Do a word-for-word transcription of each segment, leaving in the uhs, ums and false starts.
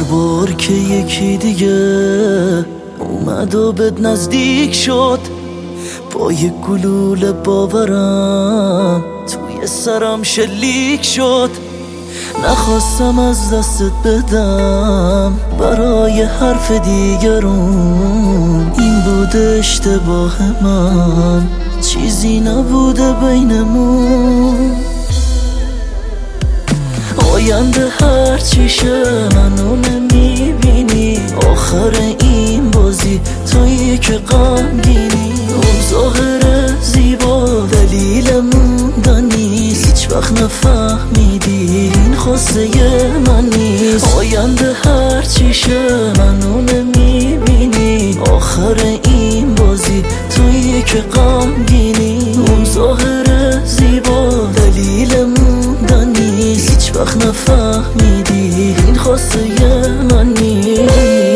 بار که یکی دیگه اومد و بهت نزدیک شد، با یک گلوله باورم توی سرم شلیک شد. نخواستم از دستت بدم برای حرف دیگرون، این بوده اشتباه من، چیزی نبوده بینمون. آینده هر چیشه منو نمیبینی، آخر این بازی تویی که غمگینی. اون ظاهر زیبا دلیل موندن نیست، هیچ وقت نفهمیدی این خواسته من نیست. آینده هر چیشه منو نمیبینی، آخر این بازی تویی که غمگینی. اون ظاهر زیبا دلیل موندن نیست، هیچ وقت نفهمیدی این خواسته من نیست.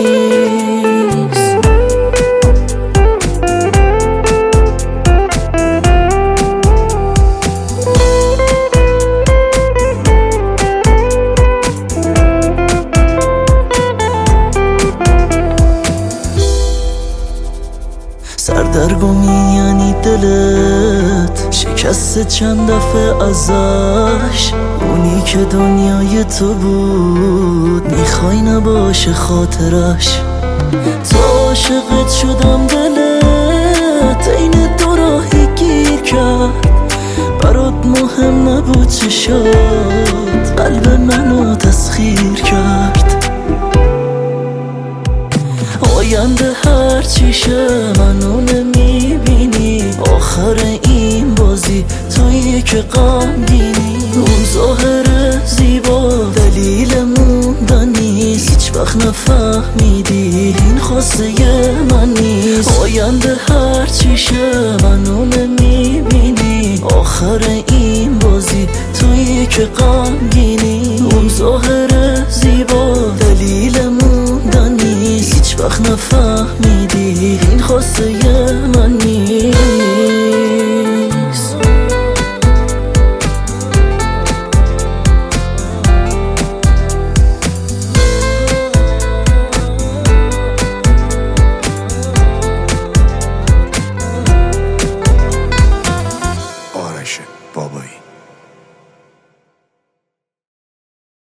سردرگمی یعنی دلت شکست چند دفعه ازش، اونی که دنیای تو بود میخوای نباشه خاطرش. تا عاشقت شدم دلت این دو راهی گیر کرد، برات مهم نبود چه شد، قلب منو تسخیر کرد. آینده هر چیشه منو نمیبینی، آخر این بازی تویی که غمگینی. اون ظاهر زیبا دلیل موندن نیست، هیچ وقت نفهمیدی این خواسته من نیست. آینده هر چیشه منو نمیبینی، آخر این بازی تویی که غمگینی. اون ظاهر